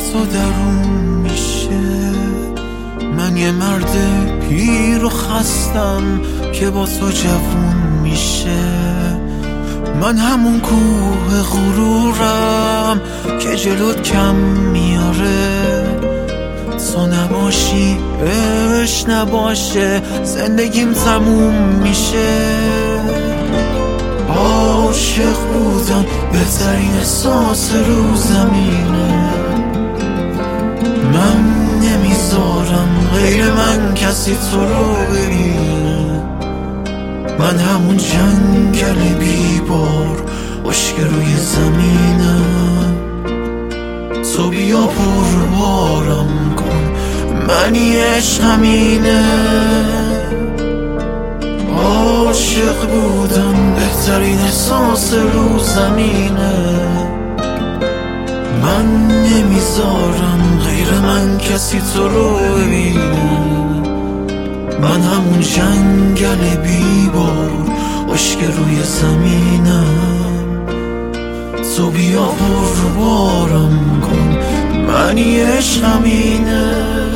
تو درون میشه. من یه مرد پیر و خستم که با تو جوون میشه. من همون کوه غرورم که جلوت کم میاره. تو نباشی عشق نباشه زندگیم تموم میشه. عاشق بودن بهترین احساس رو زمینه. من نمیذارم غیر من کسی تو رو ببینه. من همون جنگل بیبار عشق روی زمینم. تو بیا پربارم کن منی عشق همینه. عاشق بودم بهترین احساس رو زمینه. من نمیذارم غیر من کسی تو رو ببینه. من همون جنگل بیبار عشق روی زمینم. تو بیا پربارم کن منی عشق همینه.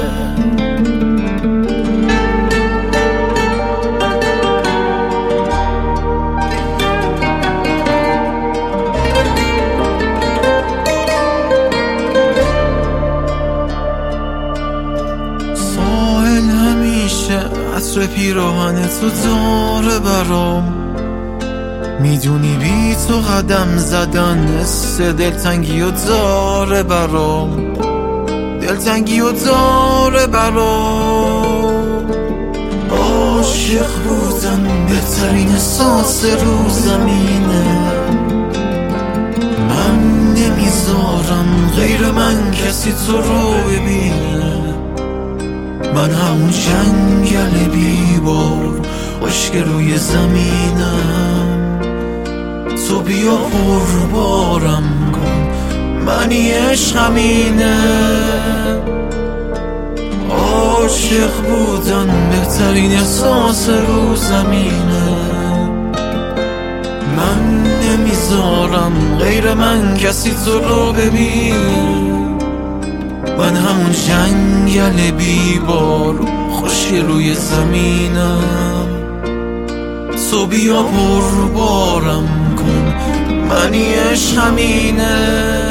ساحل همیشه عطر پیراهن تو داره برام. میدونی بی تو قدم زدن حس دلتنگی و داره برام. دلتنگی و داره برام. عاشق بودن بهترین احساس رو زمینه. من نمیذارم غیر من کسی تو رو ببینه. من همون جنگل بیبار عشق روی زمینم. تو بیا پربارم کن منی عشق همینه. عاشق بودن بهترین احساس رو زمینه. من نمیذارم غیر من کسی تو رو ببین. من همون جنگل بیبار خشک روی زمینم. تو بیا پربارم کن منی عشق همینه.